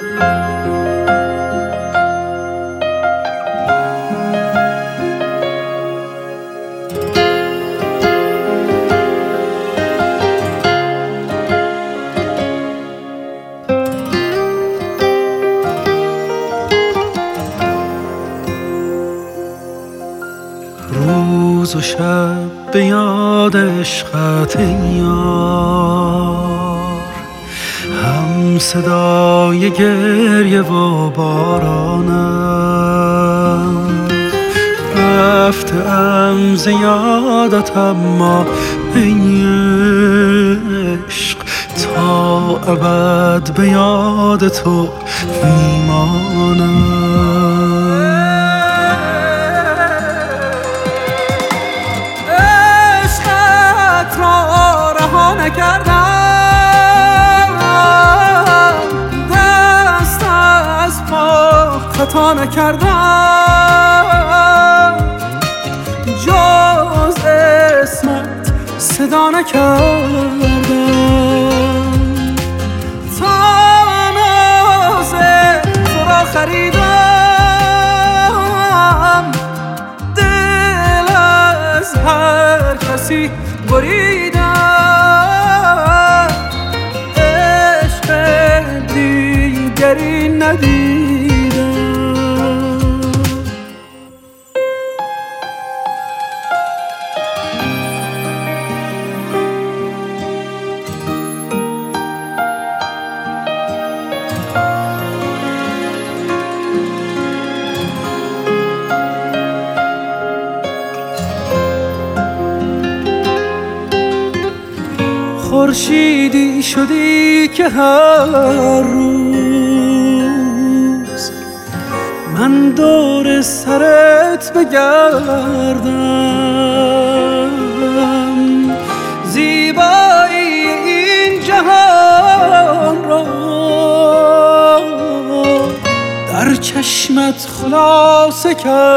روز و شب به یاد عشقت یار، هم صدای گریه و بارانم. رفتم ز یادت اما ای عشق، تا ابد به یاد تو میمانم. نکردم دست از پا خطا نکردم، جز اسمت صدا نکردم. تا ناز تو را خریدم، دل از هر کسی بریدم. دیگری ندیدم. خورشیدی شدی که هر روز من دور سرت بگردم. زیبایی این جهان را در چشمت خلاصه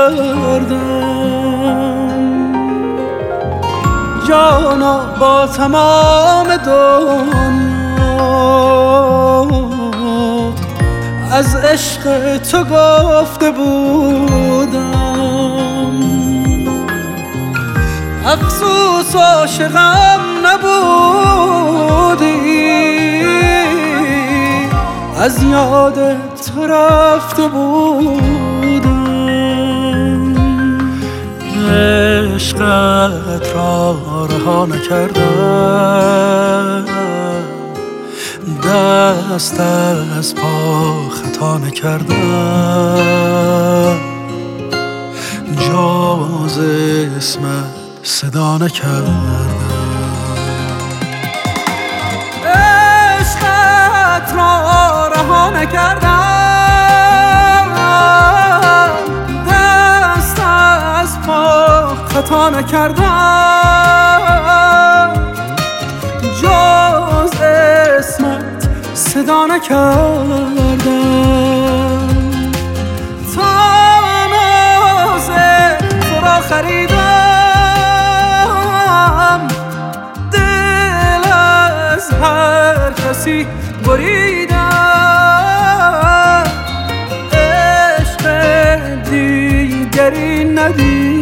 کردم. جانا با تمام دنیا از عشق تو گفته بودم. افسوس عاشقم نبودی، از یاد تو رفته بودم. عشقت را رها نکردم، دست از پا خطا نکردم، جز اسمت صدا نکردم. عشقت را رها نکردم، دست از پا خطا نکردم، جز اسمت صدا نکردم. تا ناز تو را خریدم، دل از هر کسی بریدم. عشق دیگری ندیدم.